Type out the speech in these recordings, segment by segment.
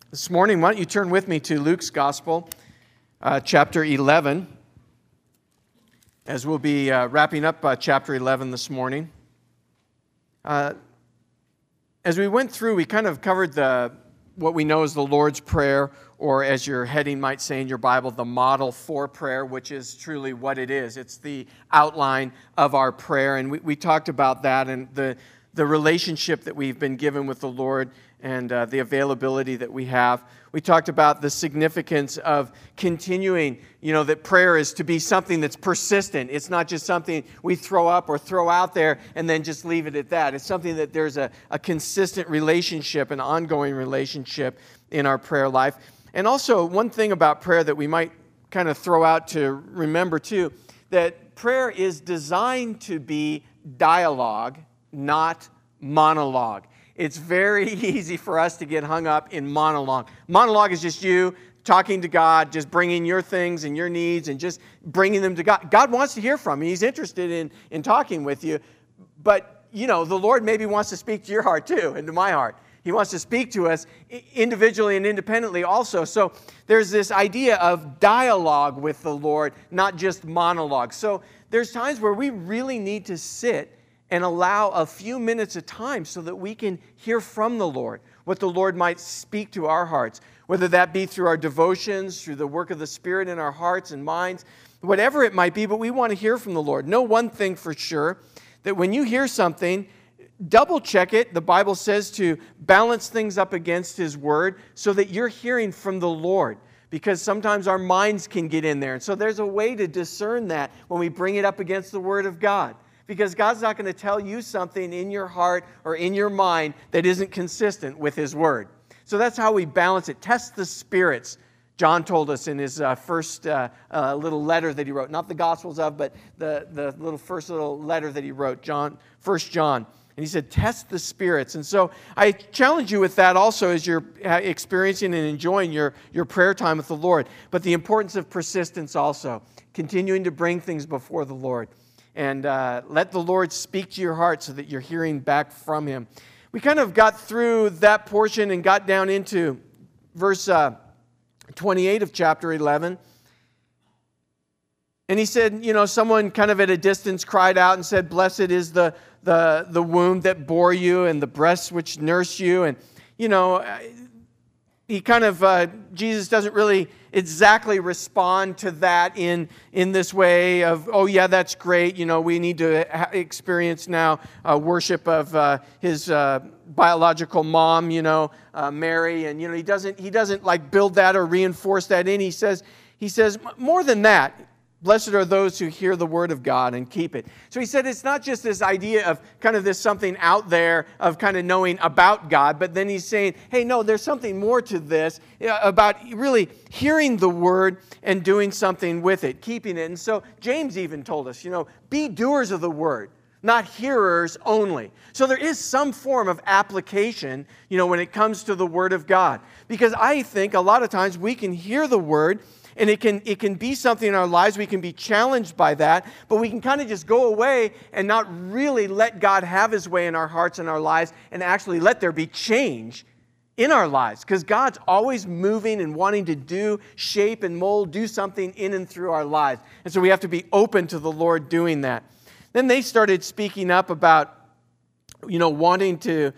This morning, why don't you turn with me to Luke's Gospel, chapter 11, as we'll be wrapping up chapter 11 this morning. As we went through, we kind of covered what we know as the Lord's Prayer, or as your heading might say in your Bible, the model for prayer, which is truly what it is. It's the outline of our prayer, and we talked about that and the relationship that we've been given with the Lord and the availability that we have. We talked about the significance of continuing, that prayer is to be something that's persistent. It's not just something we throw up or throw out there and then just leave it at that. It's something that there's a consistent relationship, an ongoing relationship in our prayer life. And also, one thing about prayer that we might kind of throw out to remember too, that prayer is designed to be dialogue, not monologue. It's very easy for us to get hung up in monologue. Monologue is just you talking to God, just bringing your things and your needs and just bringing them to God. God wants to hear from you. He's interested in talking with you. But, the Lord maybe wants to speak to your heart too, and to my heart. He wants to speak to us individually and independently also. So there's this idea of dialogue with the Lord, not just monologue. So there's times where we really need to sit and allow a few minutes of time so that we can hear from the Lord, what the Lord might speak to our hearts, whether that be through our devotions, through the work of the Spirit in our hearts and minds, whatever it might be, but we want to hear from the Lord. Know one thing for sure, that when you hear something, double check it. The Bible says to balance things up against His Word so that you're hearing from the Lord, because sometimes our minds can get in there. And so there's a way to discern that when we bring it up against the Word of God. Because God's not going to tell you something in your heart or in your mind that isn't consistent with His Word. So that's how we balance it. Test the spirits. John told us in his first little letter that he wrote, not the Gospels of, but the first little letter that he wrote, 1 John. And he said, test the spirits. And so I challenge you with that also as you're experiencing and enjoying your prayer time with the Lord. But the importance of persistence also, continuing to bring things before the Lord. And let the Lord speak to your heart so that you're hearing back from Him. We kind of got through that portion and got down into verse 28 of chapter 11. And he said, someone kind of at a distance cried out and said, blessed is the womb that bore you and the breasts which nurse you. And, he kind of, Jesus doesn't really exactly respond to that in this way of, oh yeah, that's great. We need to experience now worship of his biological mom, Mary. And, he doesn't like build that or reinforce that in. He says, more than that, blessed are those who hear the word of God and keep it. So he said it's not just this idea of kind of this something out there of kind of knowing about God, but then he's saying, hey, no, there's something more to this about really hearing the word and doing something with it, keeping it. And so James even told us, be doers of the word, not hearers only. So there is some form of application, when it comes to the word of God. Because I think a lot of times we can hear the word, and it can be something in our lives. We can be challenged by that, but we can kind of just go away and not really let God have His way in our hearts and our lives and actually let there be change in our lives. Because God's always moving and wanting to do, shape and mold, do something in and through our lives. And so we have to be open to the Lord doing that. Then they started speaking up about, wanting to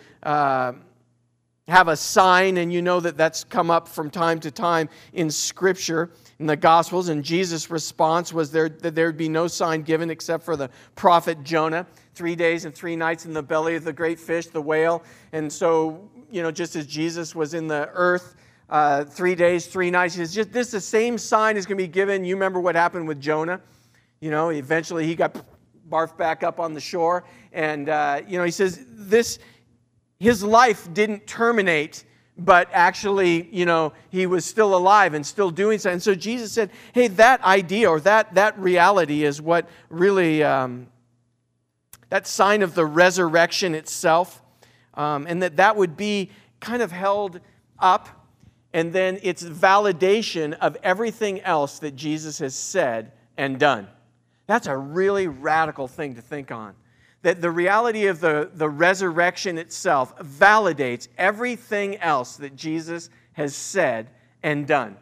have a sign, and that's come up from time to time in Scripture, in the Gospels, and Jesus' response was that there would be no sign given except for the prophet Jonah, 3 days and 3 nights in the belly of the great fish, the whale. And so, just as Jesus was in the earth 3 days, 3 nights, he says, this the same sign is going to be given. You remember what happened with Jonah? Eventually he got barfed back up on the shore, and he says his life didn't terminate, but actually, he was still alive and still doing so. And so Jesus said, hey, that idea or that reality is what really, that sign of the resurrection itself, and that would be kind of held up, and then it's validation of everything else that Jesus has said and done. That's a really radical thing to think on. That the reality of the resurrection itself validates everything else that Jesus has said and done.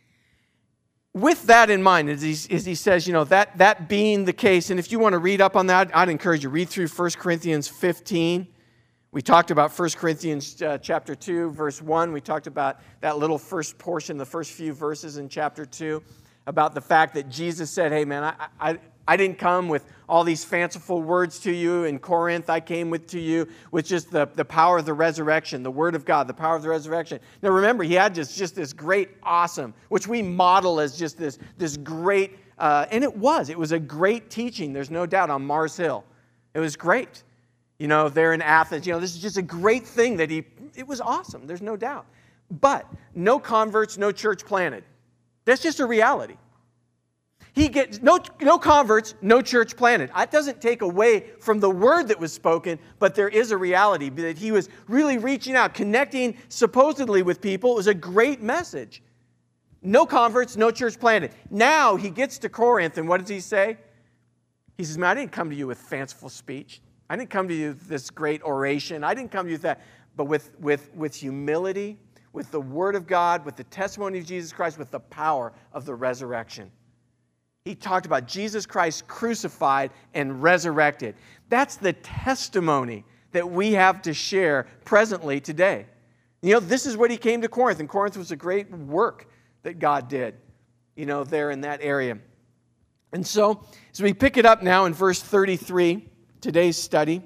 With that in mind, as he says, that being the case, and if you want to read up on that, I'd encourage you to read through 1 Corinthians 15. We talked about 1 Corinthians chapter 2, verse 1. We talked about that little first portion, the first few verses in chapter 2, about the fact that Jesus said, hey man, I didn't come with all these fanciful words to you in Corinth. I came to you with just the power of the resurrection, the Word of God, the power of the resurrection. Now remember, he had just this great, awesome, which we model as just this great, and it was a great teaching, there's no doubt, on Mars Hill. It was great. There in Athens, this is just a great thing it was awesome, there's no doubt. But no converts, no church planted. That's just a reality. He gets no converts, no church planted. That doesn't take away from the word that was spoken, but there is a reality that he was really reaching out, connecting supposedly with people. It was a great message. No converts, no church planted. Now he gets to Corinth, and what does he say? He says, man, I didn't come to you with fanciful speech. I didn't come to you with this great oration. I didn't come to you with that. But with humility, with the word of God, with the testimony of Jesus Christ, with the power of the resurrection. He talked about Jesus Christ crucified and resurrected. That's the testimony that we have to share presently today. This is what he came to Corinth, and Corinth was a great work that God did, there in that area. And so, as we pick it up now in verse 33, today's study,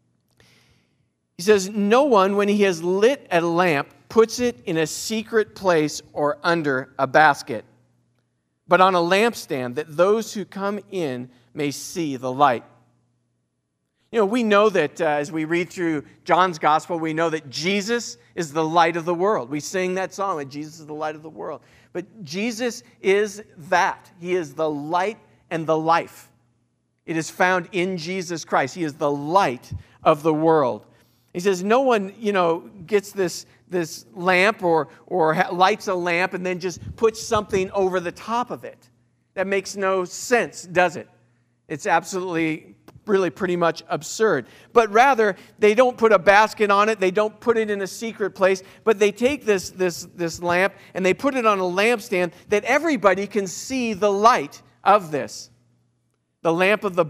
he says, no one, when he has lit a lamp, puts it in a secret place or under a basket, but on a lampstand, that those who come in may see the light. We know that as we read through John's gospel, we know that Jesus is the light of the world. We sing that song, that Jesus is the light of the world. But Jesus is that. He is the light and the life. It is found in Jesus Christ. He is the light of the world. He says no one, gets this lamp or lights a lamp and then just puts something over the top of it. That makes no sense, does it? It's absolutely, really pretty much absurd. But rather, they don't put a basket on it. They don't put it in a secret place. But they take this lamp and they put it on a lampstand that everybody can see the light of this. The lamp of the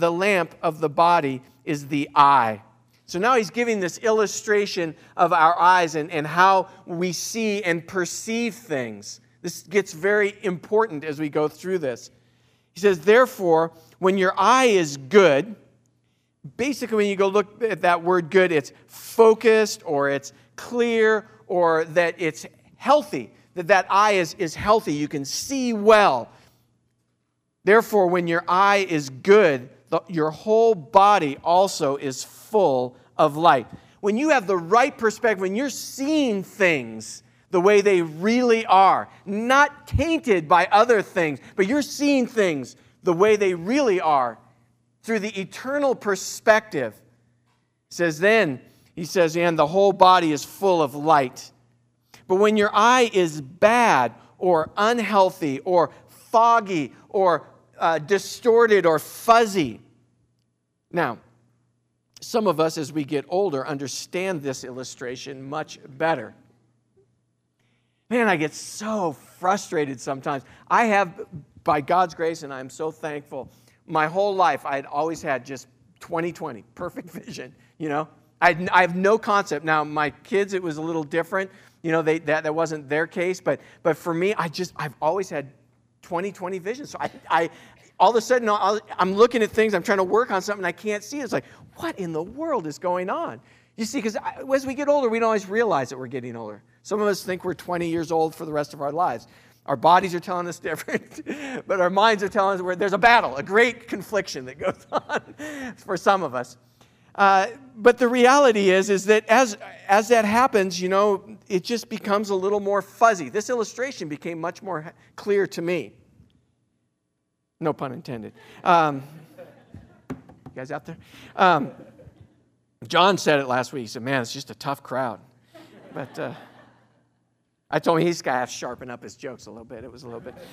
body is the eye. So now he's giving this illustration of our eyes and how we see and perceive things. This gets very important as we go through this. He says, therefore, when your eye is good, basically when you go look at that word good, it's focused or it's clear or that it's healthy, that eye is healthy. You can see well. Therefore, when your eye is good, your whole body also is full of light. When you have the right perspective, when you're seeing things the way they really are, not tainted by other things, but you're seeing things the way they really are, through the eternal perspective, and the whole body is full of light. But when your eye is bad or unhealthy or foggy or distorted or fuzzy. Now, some of us, as we get older, understand this illustration much better. Man, I get so frustrated sometimes. I have, by God's grace, and I'm so thankful, my whole life I had always had just 20/20, perfect vision, I have no concept. Now, my kids, it was a little different. That wasn't their case, but for me, I've always had 20/20 vision. So I all of a sudden, I'm looking at things, I'm trying to work on something, I can't see it. It's like, what in the world is going on? You see, because as we get older, we don't always realize that we're getting older. Some of us think we're 20 years old for the rest of our lives. Our bodies are telling us different, but our minds are telling us there's a battle, a great confliction that goes on for some of us. But the reality is that as that happens, it just becomes a little more fuzzy. This illustration became much more clear to me. No pun intended. You guys out there? John said it last week. He said, man, it's just a tough crowd. But I told him he's got to have to sharpen up his jokes a little bit. It was a little bit.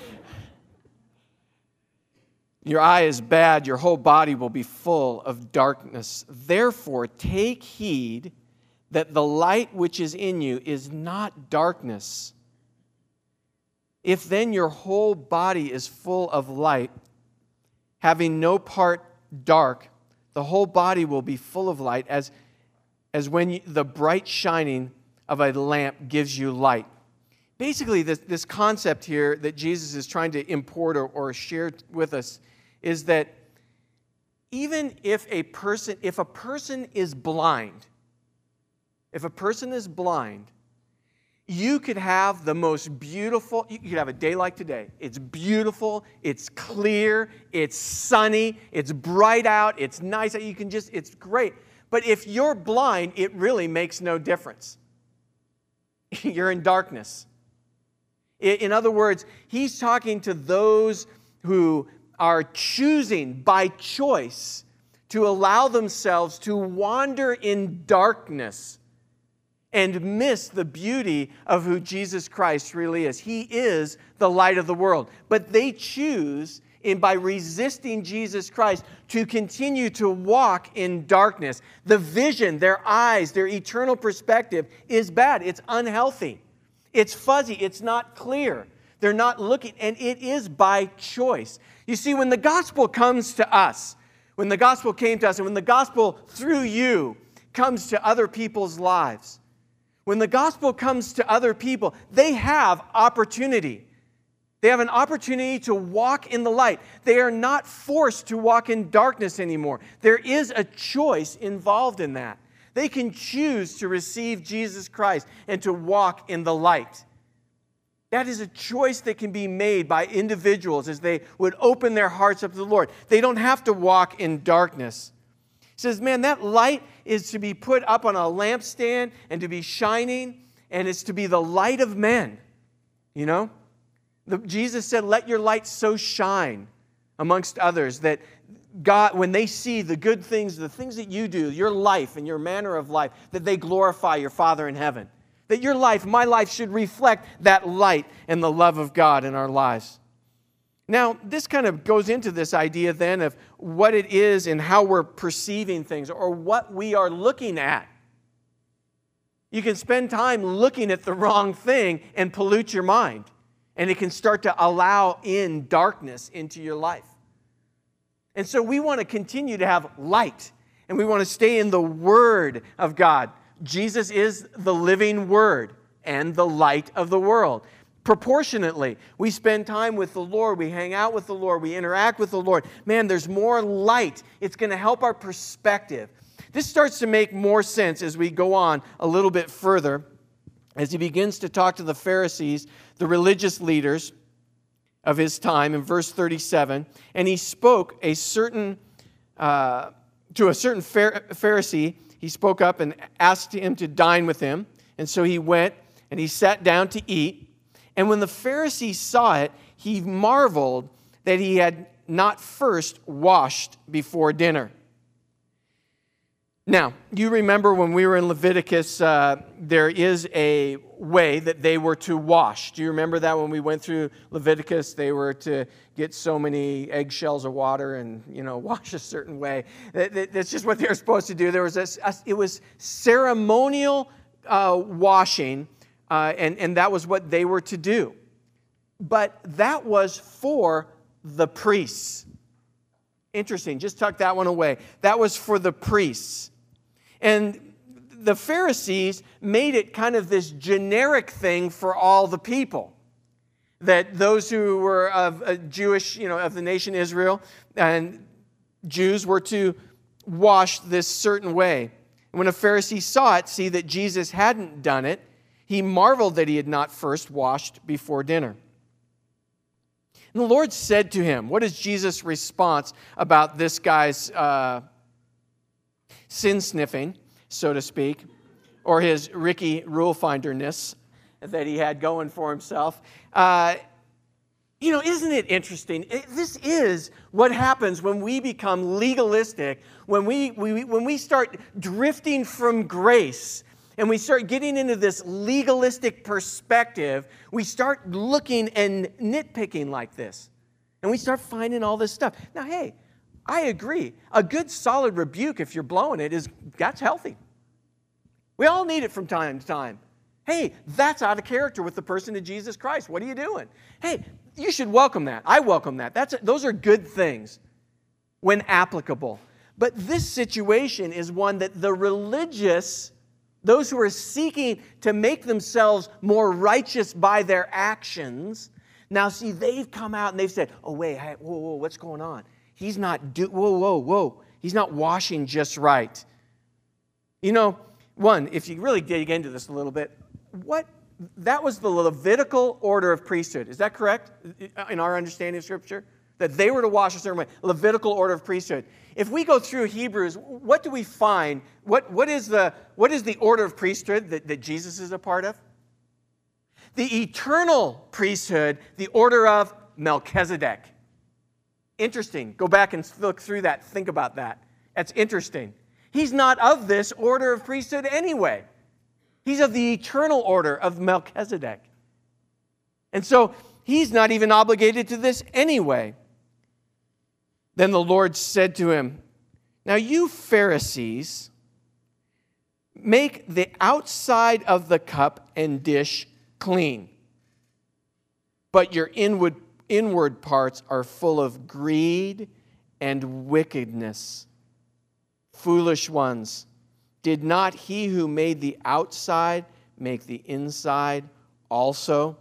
Your eye is bad, your whole body will be full of darkness. Therefore, take heed that the light which is in you is not darkness. If then your whole body is full of light, having no part dark, the whole body will be full of light as when the bright shining of a lamp gives you light. Basically, this concept here that Jesus is trying to import or share with us is that even if a person is blind, you could have the most beautiful, you could have a day like today. It's beautiful, it's clear, it's sunny, it's bright out, it's nice, it's great. But if you're blind, it really makes no difference. You're in darkness. In other words, he's talking to those who are choosing by choice to allow themselves to wander in darkness and miss the beauty of who Jesus Christ really is. He is the light of the world. But they choose, by resisting Jesus Christ, to continue to walk in darkness. The vision, their eyes, their eternal perspective is bad. It's unhealthy. It's fuzzy. It's not clear. They're not looking, and it is by choice. You see, when the gospel comes to us, when the gospel came to us, and when the gospel through you comes to other people's lives, when the gospel comes to other people, they have opportunity. They have an opportunity to walk in the light. They are not forced to walk in darkness anymore. There is a choice involved in that. They can choose to receive Jesus Christ and to walk in the light. That is a choice that can be made by individuals as they would open their hearts up to the Lord. They don't have to walk in darkness. He says, man, that light is to be put up on a lampstand and to be shining, and it's to be the light of men. You know? Jesus said, let your light so shine amongst others that God, when they see the good things, the things that you do, your life and your manner of life, that they glorify your Father in heaven. That your life, my life, should reflect that light and the love of God in our lives. Now, this kind of goes into this idea then of what it is and how we're perceiving things or what we are looking at. You can spend time looking at the wrong thing and pollute your mind. And it can start to allow in darkness into your life. And so we want to continue to have light. And we want to stay in the Word of God. Jesus is the living Word and the light of the world. Proportionately, we spend time with the Lord, we hang out with the Lord, we interact with the Lord. Man, there's more light. It's going to help our perspective. This starts to make more sense as we go on a little bit further, as he begins to talk to the Pharisees, the religious leaders of his time, in verse 37. And he spoke to a certain Pharisee. He spoke up and asked him to dine with him. And so he went and he sat down to eat. And when the Pharisee saw it, he marveled that he had not first washed before dinner. Now, you remember when we were in Leviticus, there is a way that they were to wash. Do you remember that when we went through Leviticus, they were to get so many eggshells of water and, wash a certain way. That's just what they were supposed to do. There was it was ceremonial washing, and that was what they were to do. But that was for the priests. Interesting. Just tuck that one away. That was for the priests. And the Pharisees made it kind of this generic thing for all the people. That those who were of Jewish, of the nation Israel, and Jews were to wash this certain way. And when a Pharisee saw it, see that Jesus hadn't done it, he marveled that he had not first washed before dinner. And the Lord said to him, what is Jesus' response about this guy's sin sniffing, so to speak, or his Ricky rule finderness that he had going for himself? Isn't it interesting? This is what happens when we become legalistic, when we start drifting from grace and we start getting into this legalistic perspective. We start looking and nitpicking like this. And we start finding all this stuff. Now, hey, I agree. A good solid rebuke, if you're blowing it, that's healthy. We all need it from time to time. Hey, that's out of character with the person of Jesus Christ. What are you doing? Hey, you should welcome that. I welcome that. Those are good things when applicable. But this situation is one that the religious, those who are seeking to make themselves more righteous by their actions, now see, they've come out and they've said, oh, wait, hey, whoa, what's going on? He's not, whoa. He's not washing just right. You know, one, if you really dig into this a little bit, that was the Levitical order of priesthood. Is that correct in our understanding of Scripture? That they were to wash a certain way. Levitical order of priesthood. If we go through Hebrews, what do we find? What is the order of priesthood that Jesus is a part of? The eternal priesthood, the order of Melchizedek. Interesting. Go back and look through that. Think about that. That's interesting. He's not of this order of priesthood anyway. He's of the eternal order of Melchizedek. And so he's not even obligated to this anyway. Then the Lord said to him, now you Pharisees, make the outside of the cup and dish clean, but your inward parts are full of greed and wickedness. Foolish ones, did not he who made the outside make the inside also?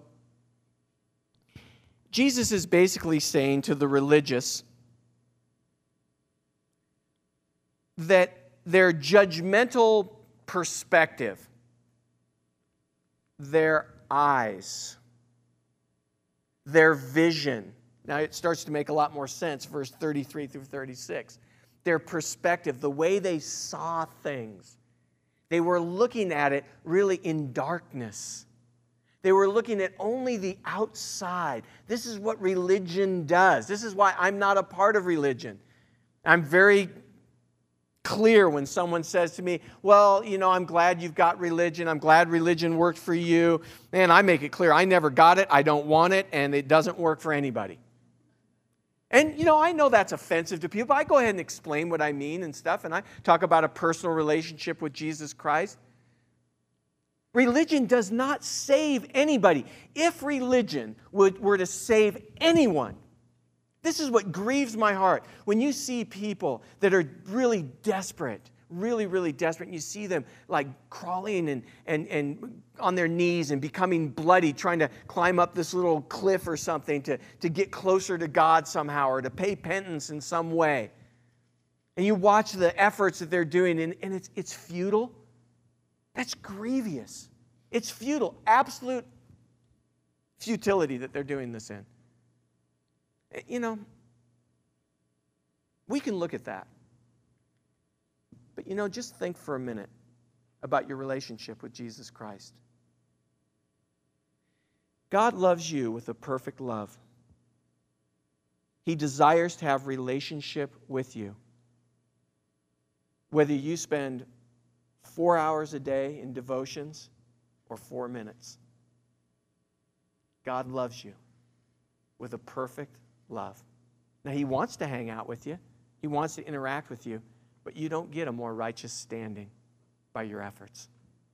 Jesus is basically saying to the religious that their judgmental perspective, their eyes, their vision. Now it starts to make a lot more sense, verse 33 through 36. Their perspective, the way they saw things. They were looking at it really in darkness. They were looking at only the outside. This is what religion does. This is why I'm not a part of religion. I'm very clear when someone says to me, well, you know, I'm glad you've got religion. I'm glad religion worked for you. And I make it clear, I never got it, I don't want it, and it doesn't work for anybody. And, you know, I know that's offensive to people, but I go ahead and explain what I mean and stuff, and I talk about a personal relationship with Jesus Christ. Religion does not save anybody. If religion were to save anyone, this is what grieves my heart. When you see people that are really desperate, really desperate, and you see them like crawling and on their knees and becoming bloody, trying to climb up this little cliff or something to get closer to God somehow or to pay penance in some way. And you watch the efforts that they're doing, and it's futile. That's grievous. It's futile, absolute futility that they're doing this in. You know, we can look at that. But, you know, just think for a minute about your relationship with Jesus Christ. God loves you with a perfect love. He desires to have relationship with you. Whether you spend 4 hours a day in devotions or 4 minutes, God loves you with a perfect love. Now, He wants to hang out with you. He wants to interact with you. But you don't get a more righteous standing by your efforts.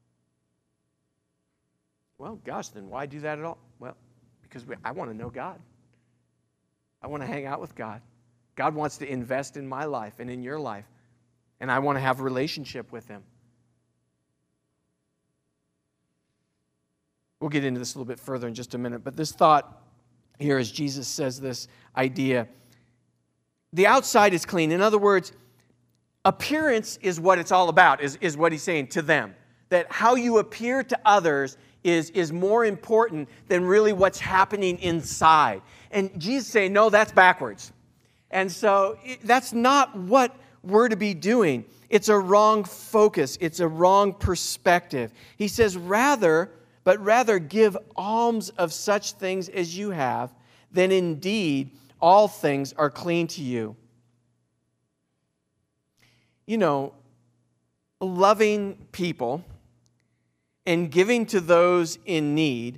Well, gosh, then why do that at all? Well, because I want to know God. I want to hang out with God. God wants to invest in my life and in your life. And I want to have a relationship with Him. We'll get into this a little bit further in just a minute. But this thought here as Jesus says this idea, the outside is clean. In other words, appearance is what it's all about, is what He's saying to them. That how you appear to others is more important than really what's happening inside. And Jesus is saying, no, that's backwards. And so that's not what we're to be doing. It's a wrong focus. It's a wrong perspective. He says, rather give alms of such things as you have, then indeed all things are clean to you. You know, loving people and giving to those in need,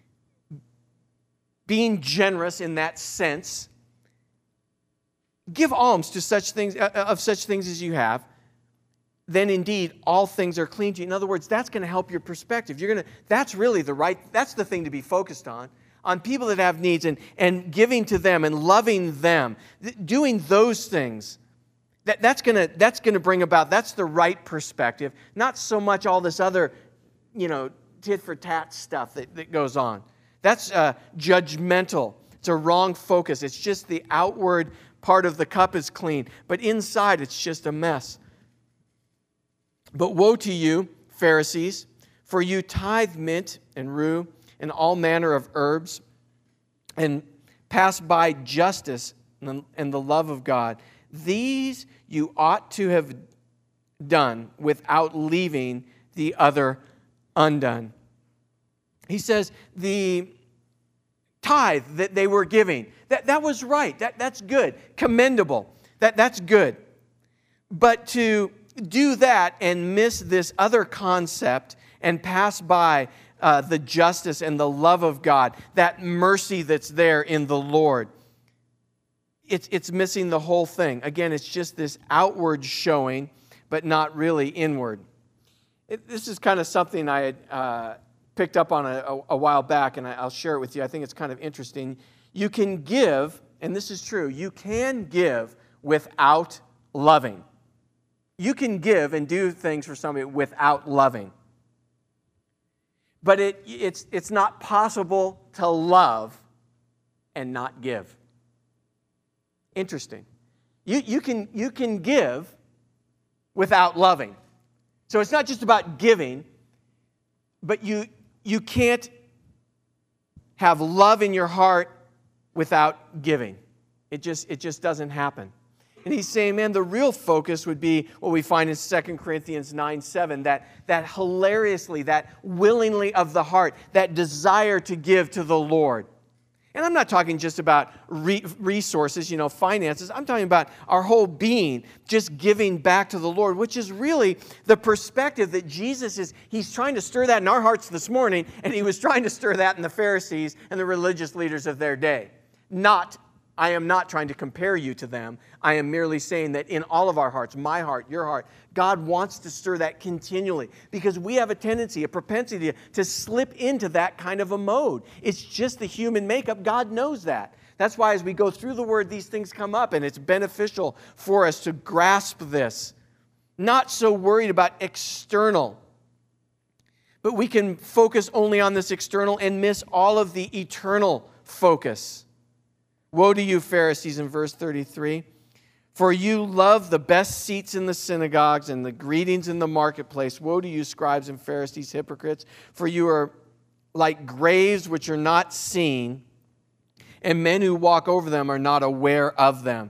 being generous in that sense, give alms to such things as you have. then indeed all things are clean to you. In other words, that's going to help your perspective. That's really that's the thing to be focused on people that have needs and giving to them and loving them, doing those things. That's going to bring about, that's the right perspective, not so much all this other, tit for tat stuff that goes on. That's judgmental. It's a wrong focus. It's just the outward part of the cup is clean, but inside it's just a mess. But woe to you, Pharisees, for you tithe mint and rue and all manner of herbs, and pass by justice and the love of God. These you ought to have done without leaving the other undone. He says the tithe that they were giving, that was right. That's good. Commendable. That's good. But to do that and miss this other concept and pass by the justice and the love of God, that mercy that's there in the Lord, it's missing the whole thing. Again, it's just this outward showing, but not really inward. This is kind of something I had picked up on a while back, and I'll share it with you. I think it's kind of interesting. You can give, and this is true, you can give without loving. You can give and do things for somebody without loving. But it's not possible to love and not give. Interesting. You can give without loving. So it's not just about giving, but you can't have love in your heart without giving. It just doesn't happen. And he's saying, man, the real focus would be what we find in 2 Corinthians 9:7, that hilariously, that willingly of the heart, that desire to give to the Lord. And I'm not talking just about resources, finances. I'm talking about our whole being, just giving back to the Lord, which is really the perspective that he's trying to stir that in our hearts this morning, and he was trying to stir that in the Pharisees and the religious leaders of their day. I am not trying to compare you to them. I am merely saying that in all of our hearts, my heart, your heart, God wants to stir that continually because we have a tendency, a propensity to slip into that kind of a mode. It's just the human makeup. God knows that. That's why as we go through the Word, these things come up, and it's beneficial for us to grasp this. Not so worried about external, but we can focus only on this external and miss all of the eternal focus. Woe to you, Pharisees, in verse 33, for you love the best seats in the synagogues and the greetings in the marketplace. Woe to you, scribes and Pharisees, hypocrites, for you are like graves which are not seen, and men who walk over them are not aware of them.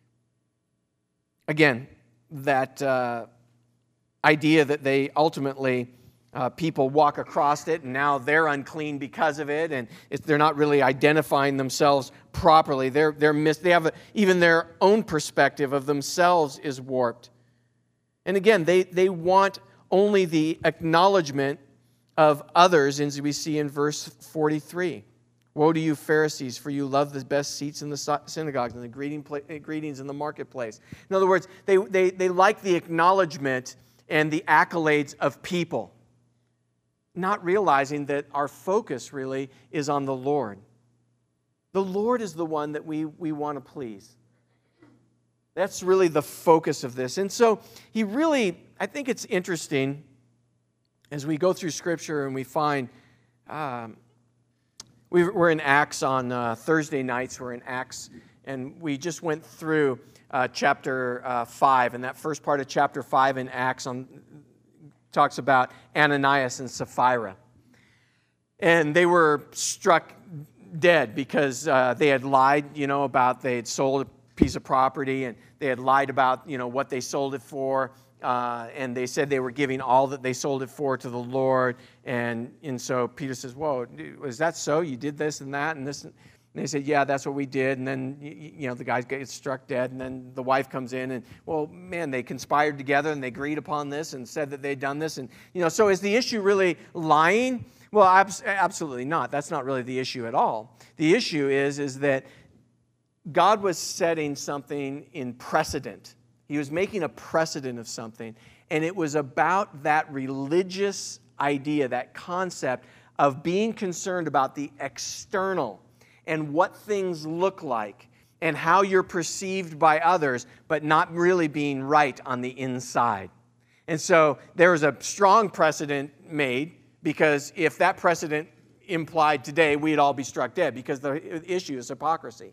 Again, that idea that they ultimately people walk across it, and now they're unclean because of it, and they're not really identifying themselves properly. They have even their own perspective of themselves is warped. And again, they want only the acknowledgement of others, as we see in verse 43. Woe to you, Pharisees, for you love the best seats in the synagogues and the greetings in the marketplace. In other words, they like the acknowledgement and the accolades of people, not realizing that our focus really is on the Lord. The Lord is the one that we want to please. That's really the focus of this. And so I think it's interesting as we go through Scripture and we find, we're in Acts on Thursday nights, we're in Acts, and we just went through chapter 5, and that first part of chapter 5 in Acts talks about Ananias and Sapphira. And they were struck dead because they had lied, about they had sold a piece of property, and they had lied about, what they sold it for. And they said they were giving all that they sold it for to the Lord. And so Peter says, whoa, is that so? You did this and that and this? And they said, yeah, that's what we did. And then, the guy gets struck dead. And then the wife comes in and, well, man, they conspired together and they agreed upon this and said that they'd done this. And, so is the issue really lying? Well, absolutely not. That's not really the issue at all. The issue is that God was setting something in precedent. He was making a precedent of something. And it was about that religious idea, that concept of being concerned about the external and what things look like and how you're perceived by others, but not really being right on the inside. And so there was a strong precedent made, because if that precedent implied today, we'd all be struck dead, because the issue is hypocrisy.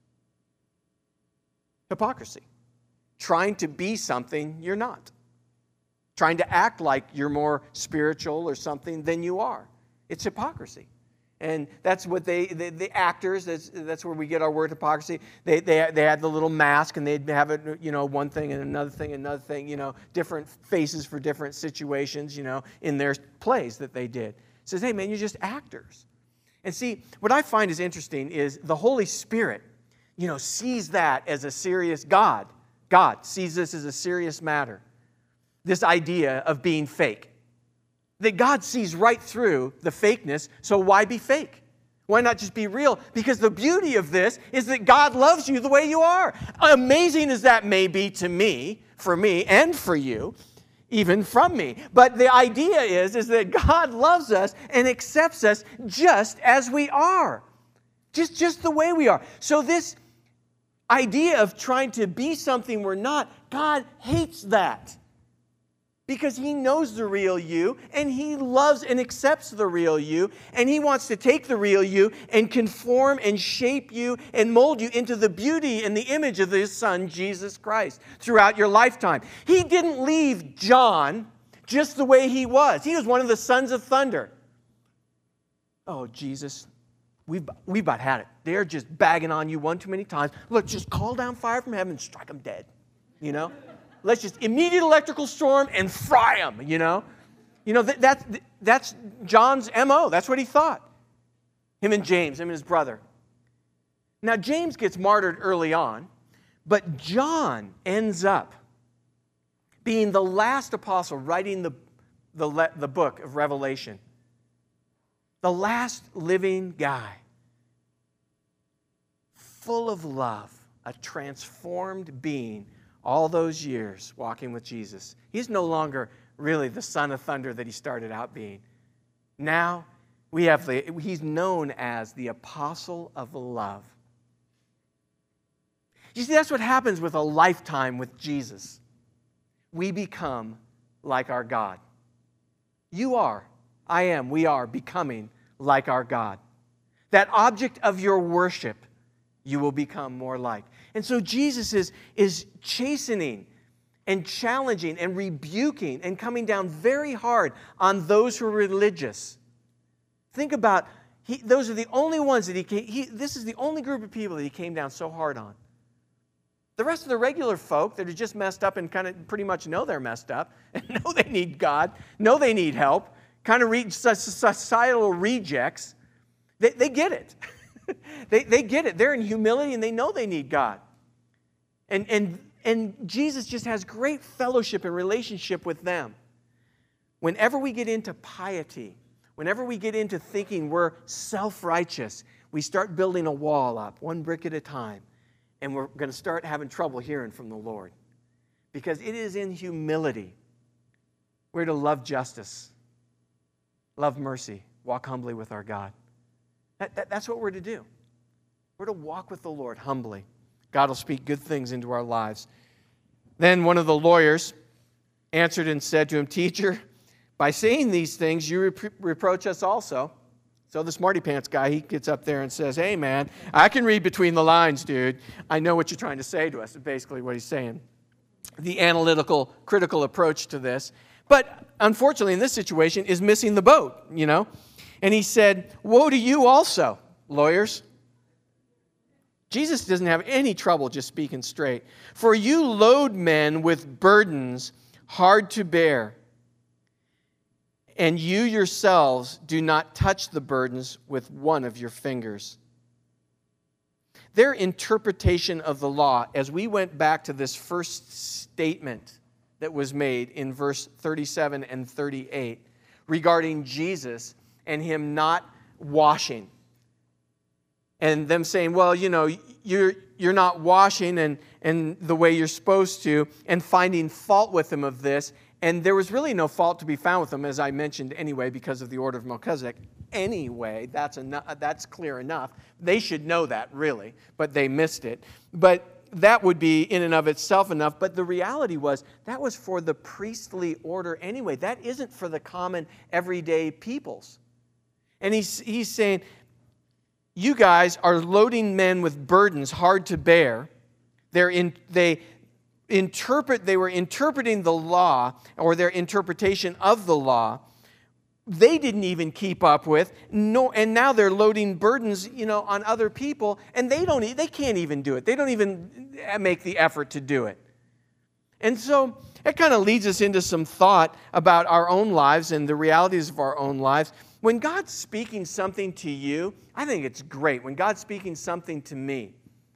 Hypocrisy. Trying to be something you're not. Trying to act like you're more spiritual or something than you are. It's hypocrisy. And that's what the actors, that's where we get our word hypocrisy. They had the little mask, and they'd have it, one thing and another thing, different faces for different situations, in their plays that they did. It says, hey man, you're just actors. And see, what I find is interesting is the Holy Spirit, sees that as a serious, God sees this as a serious matter. This idea of being fake. That God sees right through the fakeness, so why be fake? Why not just be real? Because the beauty of this is that God loves you the way you are. Amazing as that may be to me, for me, and for you, even from me. But the idea is that God loves us and accepts us just as we are. Just the way we are. So this idea of trying to be something we're not, God hates that. Because He knows the real you, and He loves and accepts the real you, and He wants to take the real you and conform and shape you and mold you into the beauty and the image of His Son, Jesus Christ, throughout your lifetime. He didn't leave John just the way he was. He was one of the sons of thunder. Oh, Jesus, we've about had it. They're just bagging on you one too many times. Look, just call down fire from heaven and strike them dead, Let's just immediate electrical storm and fry them, That's John's M.O. That's what he thought. Him and his brother. Now, James gets martyred early on, but John ends up being the last apostle writing the book of Revelation. The last living guy. Full of love, a transformed being, all those years walking with Jesus. He's no longer really the son of thunder that he started out being. Now, he's known as the apostle of love. You see, that's what happens with a lifetime with Jesus. We become like our God. You are, I am, we are becoming like our God. That object of your worship, you will become more like. And so Jesus is chastening and challenging and rebuking and coming down very hard on those who are religious. Think about, those are the only ones that this is the only group of people that he came down so hard on. The rest of the regular folk that are just messed up and kind of pretty much know they're messed up and know they need God, know they need help, kind of societal rejects, they get it. They get it. They're in humility and they know they need God. And Jesus just has great fellowship and relationship with them. Whenever we get into piety, whenever we get into thinking we're self-righteous, we start building a wall up, one brick at a time, and we're going to start having trouble hearing from the Lord. Because it is in humility. We're to love justice, love mercy, walk humbly with our God. That's what we're to do. We're to walk with the Lord humbly. God will speak good things into our lives. Then one of the lawyers answered and said to him, "Teacher, by saying these things, you reproach us also." So the smarty pants guy, he gets up there and says, "Hey man, I can read between the lines, dude. I know what you're trying to say to us." Is basically what he's saying. The analytical, critical approach to this. But unfortunately, in this situation, is missing the boat, And he said, "Woe to you also, lawyers." Jesus doesn't have any trouble just speaking straight. "For you load men with burdens hard to bear, and you yourselves do not touch the burdens with one of your fingers." Their interpretation of the law, as we went back to this first statement that was made in verse 37 and 38 regarding Jesus and him not washing. And them saying, well, you're not washing and the way you're supposed to, and finding fault with him of this, And there was really no fault to be found with them, as I mentioned anyway, because of the order of Melchizedek. Anyway, that's clear enough. They should know that, really, but they missed it. But that would be in and of itself enough. But the reality was that was for the priestly order anyway. That isn't for the common, everyday peoples. And he's saying, you guys are loading men with burdens hard to bear. They were interpreting the law, or their interpretation of the law, they didn't even keep up with. No, and now they're loading burdens, on other people, and they can't even do it. They don't even make the effort to do it. And so it kind of leads us into some thought about our own lives and the realities of our own lives. When God's speaking something to you, I think it's great. When God's speaking something to me,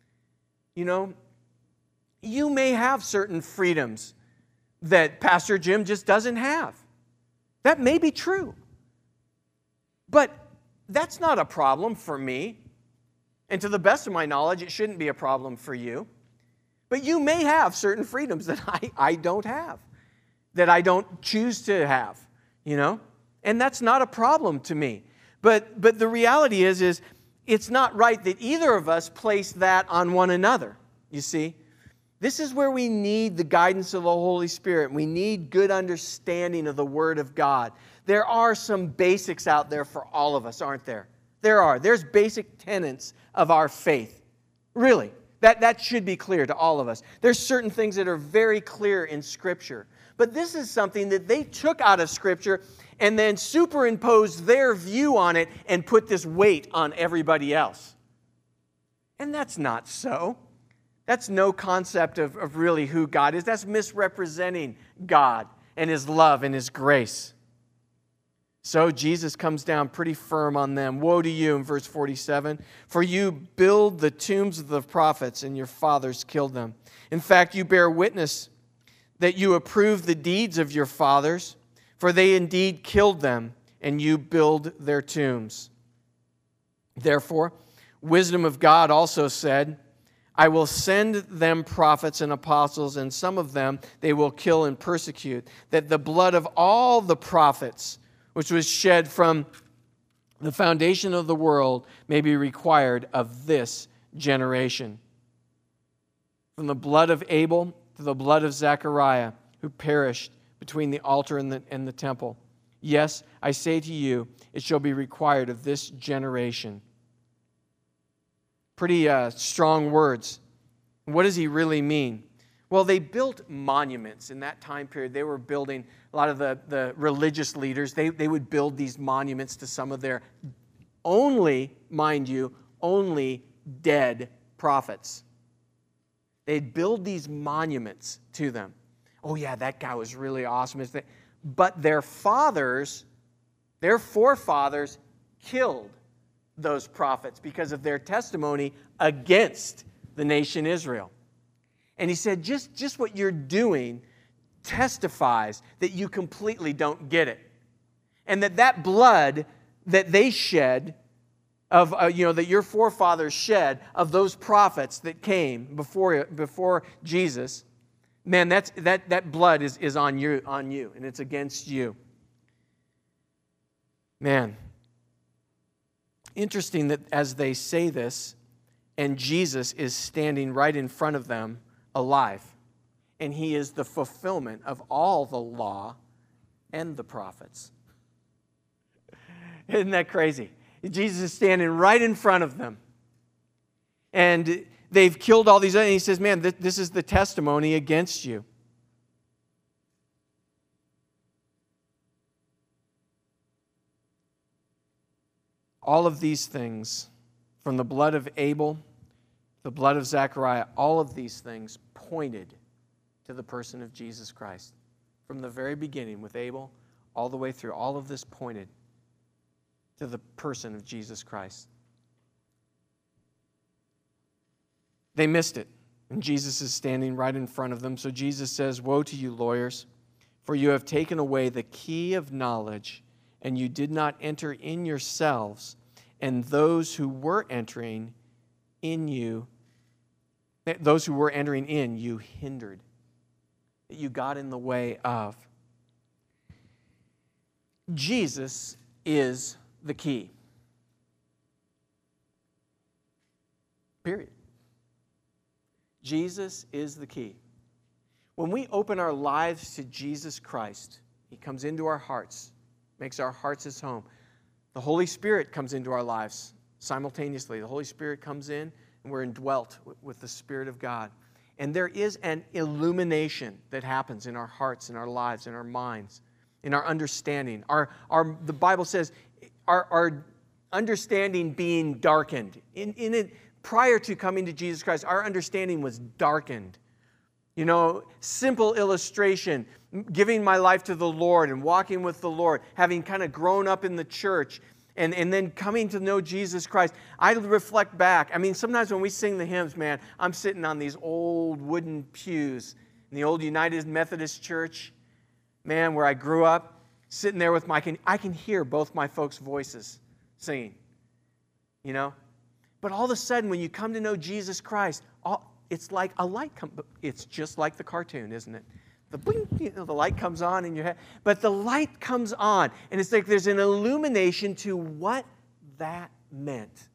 you may have certain freedoms that Pastor Jim just doesn't have. That may be true. But that's not a problem for me. And to the best of my knowledge, it shouldn't be a problem for you. But you may have certain freedoms that I don't have, that I don't choose to have, And that's not a problem to me. But the reality is it's not right that either of us place that on one another, you see. This is where we need the guidance of the Holy Spirit. We need good understanding of the Word of God. There are some basics out there for all of us, aren't there? There are. There's basic tenets of our faith. Really. That should be clear to all of us. There's certain things that are very clear in Scripture. But this is something that they took out of Scripture and then superimposed their view on it and put this weight on everybody else. And that's not so. That's no concept of really who God is. That's misrepresenting God and His love and His grace. So Jesus comes down pretty firm on them. Woe to you, in verse 47, for you build the tombs of the prophets, and your fathers killed them. In fact, you bear witness that you approve the deeds of your fathers, for they indeed killed them, and you build their tombs. Therefore, wisdom of God also said, I will send them prophets and apostles, and some of them they will kill and persecute, that the blood of all the prophets, which was shed from the foundation of the world, may be required of this generation. From the blood of Abel to the blood of Zechariah, who perished between the altar and the temple. Yes, I say to you, it shall be required of this generation. Pretty strong words. What does he really mean? Well, they built monuments in that time period. They were building, a lot of the religious leaders, they would build these monuments to some of their only, mind you, only dead prophets. They'd build these monuments to them. Oh yeah, that guy was really awesome. But their fathers, their forefathers, killed those prophets because of their testimony against the nation Israel. And he said, just what you're doing testifies that you completely don't get it. And that blood that they shed, that your forefathers shed of those prophets that came before Jesus, man, that blood is on you, and it's against you. Man, interesting that as they say this, and Jesus is standing right in front of them alive, and he is the fulfillment of all the law and the prophets. Isn't that crazy? Jesus is standing right in front of them. And they've killed all these, and he says, man, this is the testimony against you. All of these things, from the blood of Abel, the blood of Zechariah, all of these things pointed to the person of Jesus Christ. From the very beginning with Abel, all the way through, all of this pointed to the person of Jesus Christ. They missed it, and Jesus is standing right in front of them. So Jesus says, woe to you, lawyers, for you have taken away the key of knowledge, and you did not enter in yourselves, and those who were entering in, you hindered. That you got in the way of. Jesus is the key. Period. Jesus is the key. When we open our lives to Jesus Christ, He comes into our hearts, makes our hearts His home. The Holy Spirit comes into our lives simultaneously. The Holy Spirit comes in, and we're indwelt with the Spirit of God. And there is an illumination that happens in our hearts, in our lives, in our minds, in our understanding. The Bible says our understanding being darkened. In it, prior to coming to Jesus Christ, our understanding was darkened. You know, simple illustration, giving my life to the Lord and walking with the Lord, having kind of grown up in the church, and then coming to know Jesus Christ. I reflect back. I mean, sometimes when we sing the hymns, man, I'm sitting on these old wooden pews in the old United Methodist Church, man, where I grew up, sitting there with I can hear both my folks' voices singing, you know. But all of a sudden, when you come to know Jesus Christ, it's like a light it's just like the cartoon, isn't it? The bling, the light comes on in your head. But the light comes on, and it's like there's an illumination to what that meant.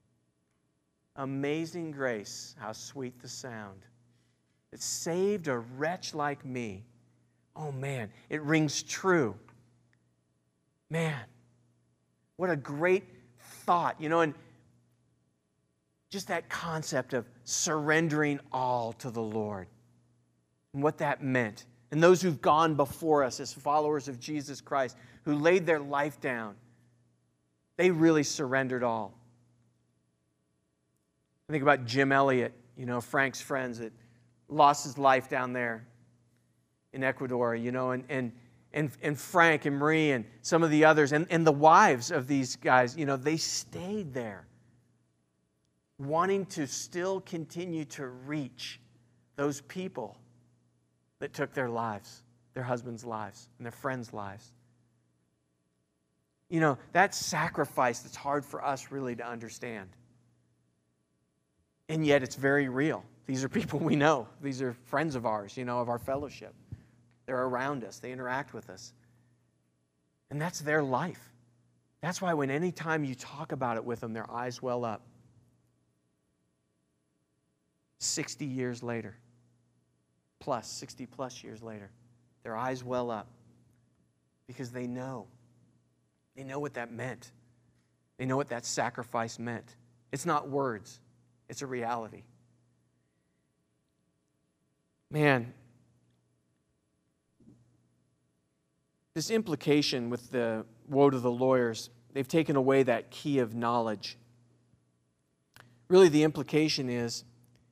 Amazing grace, how sweet the sound. It saved a wretch like me. Oh man, it rings true. Man, what a great thought, you know, and just that concept of surrendering all to the Lord and what that meant. And those who've gone before us as followers of Jesus Christ, who laid their life down, they really surrendered all. I think about Jim Elliot, you know, Frank's friends that lost his life down there in Ecuador, you know, and Frank and Marie and some of the others, and the wives of these guys, you know, they stayed there, wanting to still continue to reach those people that took their lives, their husbands' lives, and their friends' lives. You know, that sacrifice that's hard for us really to understand. And yet it's very real. These are people we know. These are friends of ours, you know, of our fellowship. They're around us. They interact with us. And that's their life. That's why when any time you talk about it with them, their eyes well up. 60 years later, 60 plus years later, their eyes well up because they know. They know what that meant. They know what that sacrifice meant. It's not words. It's a reality. Man, this implication with the woe to the lawyers, they've taken away that key of knowledge. Really, the implication is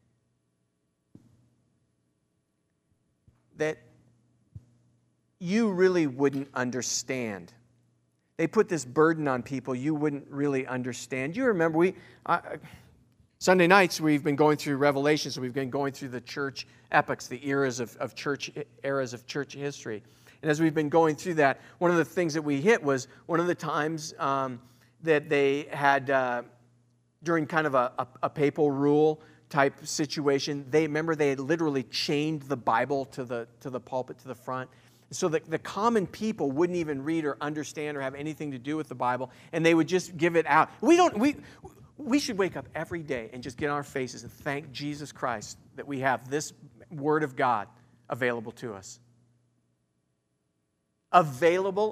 that you really wouldn't understand. They put this burden on people you wouldn't really understand. You remember, Sunday nights we've been going through Revelation, so we've been going through the church epochs, the eras of church history. And as we've been going through that, one of the things that we hit was one of the times that they had, during kind of a papal rule type situation, they had literally chained the Bible to the pulpit, to the front, so that the common people wouldn't even read or understand or have anything to do with the Bible, and they would just give it out. We should wake up every day and just get on our faces and thank Jesus Christ that we have this Word of God available to us. Available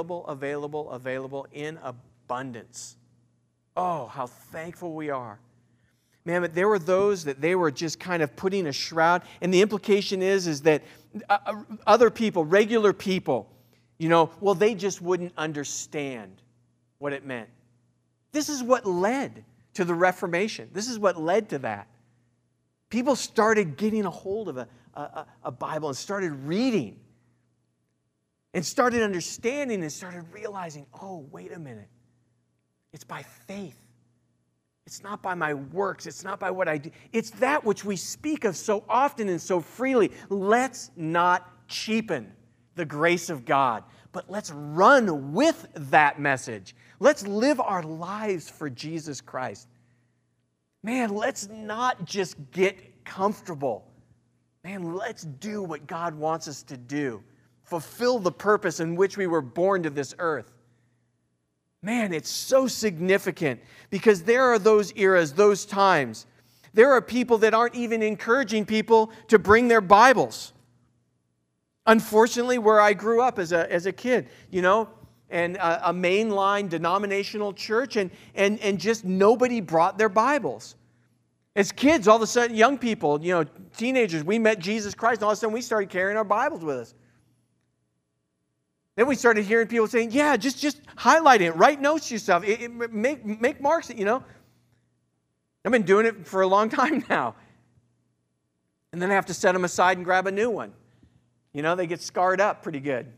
in abundance. Oh, how thankful we are. Man, but there were those that they were just kind of putting a shroud, and the implication is that other people, regular people, you know, well, they just wouldn't understand what it meant. This is what led to the Reformation. This is what led to that. People started getting a hold of a Bible and started reading and started understanding and started realizing, oh, wait a minute. It's by faith. It's not by my works. It's not by what I do. It's that which we speak of so often and so freely. Let's not cheapen the grace of God, but let's run with that message. Let's live our lives for Jesus Christ. Man, let's not just get comfortable. Man, let's do what God wants us to do fulfill the purpose in which we were born to this earth. Man, it's so significant because there are those eras, those times. There are people that aren't even encouraging people to bring their Bibles. Unfortunately, where I grew up as a kid, and a mainline denominational church, and just nobody brought their Bibles. As kids, all of a sudden, young people, teenagers, we met Jesus Christ, and all of a sudden we started carrying our Bibles with us. Then we started hearing people saying, yeah, just highlight it, write notes yourself, make marks. I've been doing it for a long time now. And then I have to set them aside and grab a new one. They get scarred up pretty good.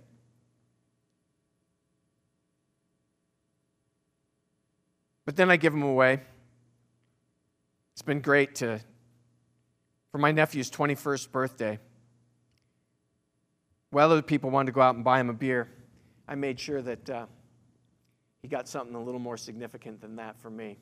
But then I give them away. It's been great for my nephew's 21st birthday. While other people wanted to go out and buy him a beer, I made sure that he got something a little more significant than that for me.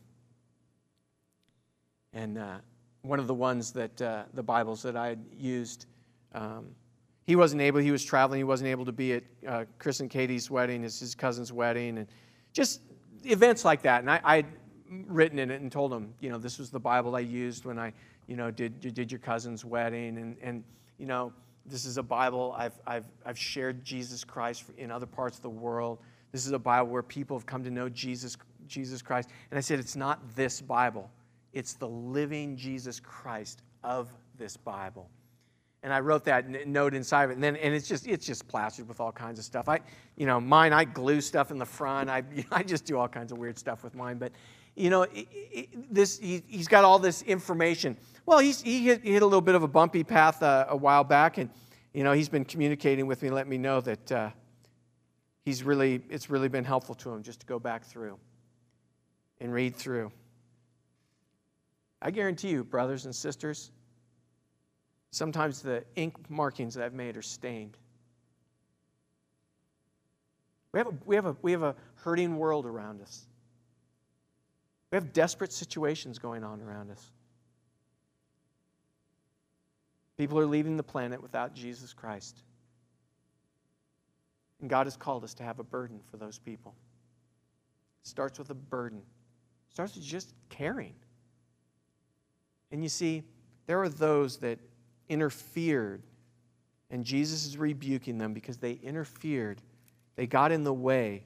And one of the ones that the Bibles that I had used, he was traveling, he wasn't able to be at Chris and Katie's wedding, his cousin's wedding, and just events like that. And I'd written in it and told him, this was the Bible I used when I, did your cousin's wedding, and this is a Bible I've shared Jesus Christ in other parts of the world. This is a Bible where people have come to know Jesus Christ. And I said, it's not this Bible. It's the living Jesus Christ of this Bible. And I wrote that note inside of it, and it's just plastered with all kinds of stuff. Mine, I glue stuff in the front. I just do all kinds of weird stuff with mine. But he's got all this information. Well, he hit a little bit of a bumpy path a while back, and he's been communicating with me, letting me know that it's really been helpful to him just to go back through and read through. I guarantee you, brothers and sisters, sometimes the ink markings that I've made are stained. We have a hurting world around us. We have desperate situations going on around us. People are leaving the planet without Jesus Christ. And God has called us to have a burden for those people. It starts with a burden. It starts with just caring. And you see, there are those that interfered, and Jesus is rebuking them because they interfered. They got in the way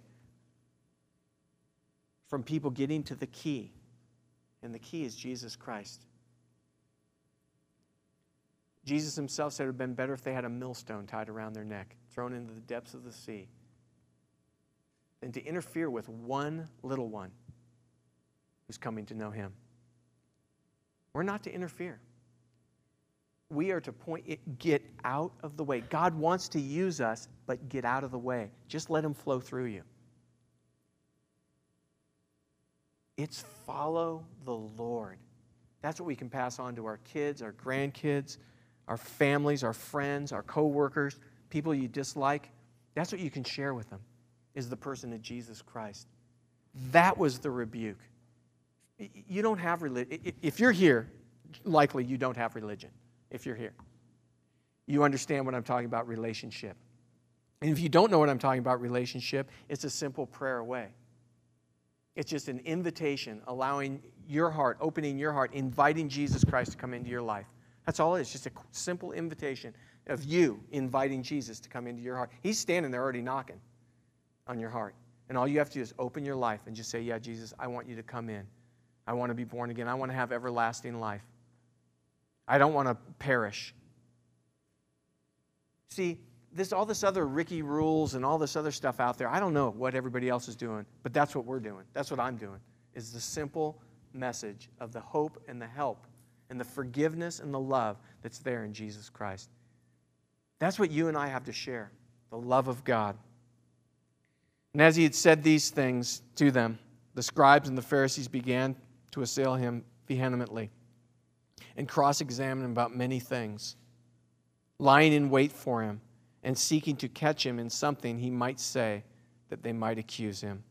from people getting to the key. And the key is Jesus Christ. Jesus himself said it would have been better if they had a millstone tied around their neck, thrown into the depths of the sea, than to interfere with one little one who's coming to know him. We're not to interfere. We are to get out of the way. God wants to use us, but get out of the way. Just let him flow through you. It's follow the Lord. That's what we can pass on to our kids, our grandkids, our families, our friends, our co-workers, people you dislike. That's what you can share with them, is the person of Jesus Christ. That was the rebuke. You don't have religion. If you're here, likely you don't have religion. If you're here, you understand what I'm talking about, relationship. And if you don't know what I'm talking about, relationship, it's a simple prayer away. It's just an invitation, allowing your heart, opening your heart, inviting Jesus Christ to come into your life. That's all it is, just a simple invitation of you inviting Jesus to come into your heart. He's standing there already knocking on your heart. And all you have to do is open your life and just say, yeah, Jesus, I want you to come in. I want to be born again. I want to have everlasting life. I don't want to perish. See, all this other Ricky rules and all this other stuff out there, I don't know what everybody else is doing, but that's what we're doing. That's what I'm doing, is the simple message of the hope and the help and the forgiveness and the love that's there in Jesus Christ. That's what you and I have to share, the love of God. And as he had said these things to them, the scribes and the Pharisees began to assail him vehemently and cross-examine him about many things, lying in wait for him and seeking to catch him in something he might say that they might accuse him.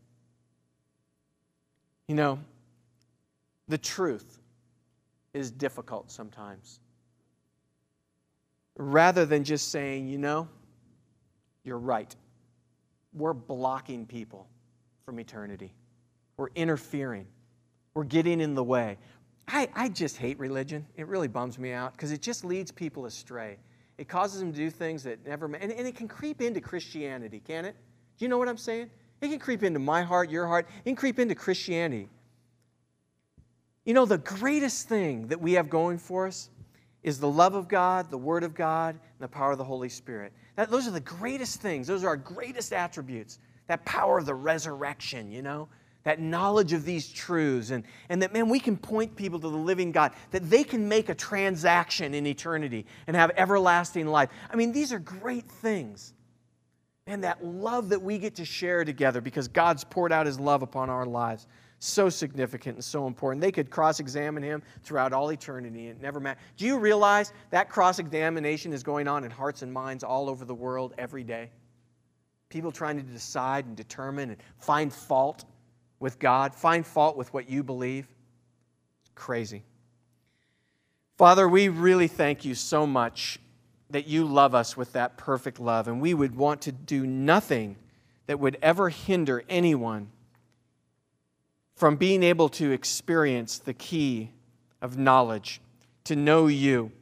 You know, the truth is difficult sometimes. Rather than just saying, You're right. We're blocking people from eternity. We're interfering. We're getting in the way. I just hate religion. It really bums me out because it just leads people astray. It causes them to do things that never... And it can creep into Christianity, can't it? Do you know what I'm saying? It can creep into my heart, your heart. It can creep into Christianity. You know, the greatest thing that we have going for us is the love of God, the Word of God, and the power of the Holy Spirit. Those are the greatest things. Those are our greatest attributes. That power of the resurrection, you know? That knowledge of these truths. And that, man, we can point people to the living God. That they can make a transaction in eternity and have everlasting life. I mean, these are great things. And that love that we get to share together because God's poured out His love upon our lives. So significant and so important. They could cross-examine Him throughout all eternity. It never matters. Do you realize that cross-examination is going on in hearts and minds all over the world every day? People trying to decide and determine and find fault with God, find fault with what you believe. It's crazy. Father, we really thank you so much that you love us with that perfect love, and we would want to do nothing that would ever hinder anyone from being able to experience the key of knowledge, to know you.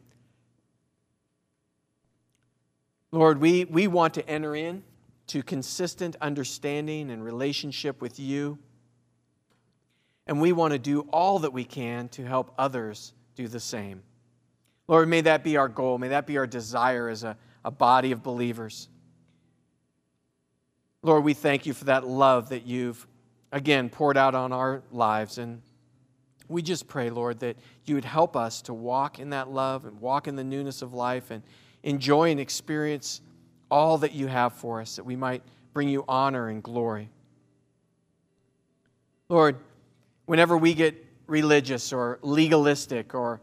Lord, we want to enter in to consistent understanding and relationship with you. And we want to do all that we can to help others do the same. Lord, may that be our goal. May that be our desire as a body of believers. Lord, we thank you for that love that you've, again, poured out on our lives. And we just pray, Lord, that you would help us to walk in that love and walk in the newness of life and enjoy and experience all that you have for us, that we might bring you honor and glory. Lord, whenever we get religious or legalistic or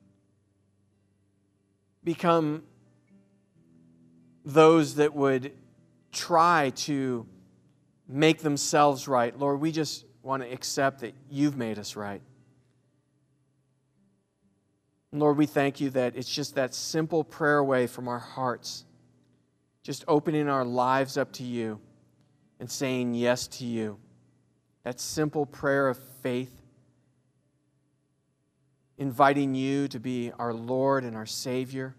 become those that would try to make themselves right, Lord, we just want to accept that you've made us right. And Lord, we thank you that it's just that simple prayer away from our hearts, just opening our lives up to you and saying yes to you. That simple prayer of faith, inviting you to be our Lord and our Savior,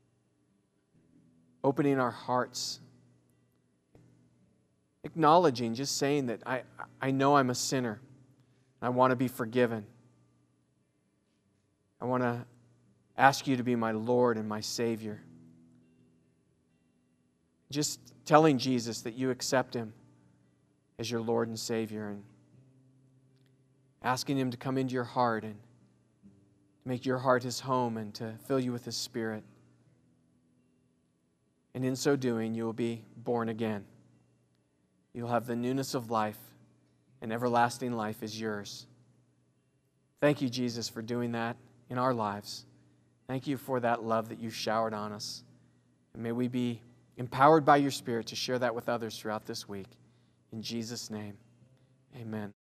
opening our hearts, acknowledging, just saying that I know I'm a sinner. I want to be forgiven. I want to ask you to be my Lord and my Savior. Just telling Jesus that you accept Him as your Lord and Savior, and asking Him to come into your heart and make your heart His home and to fill you with His Spirit. And in so doing, you will be born again. You'll have the newness of life, and everlasting life is yours. Thank you, Jesus, for doing that in our lives. Thank you for that love that you showered on us. And may we be empowered by your Spirit to share that with others throughout this week. In Jesus' name, amen.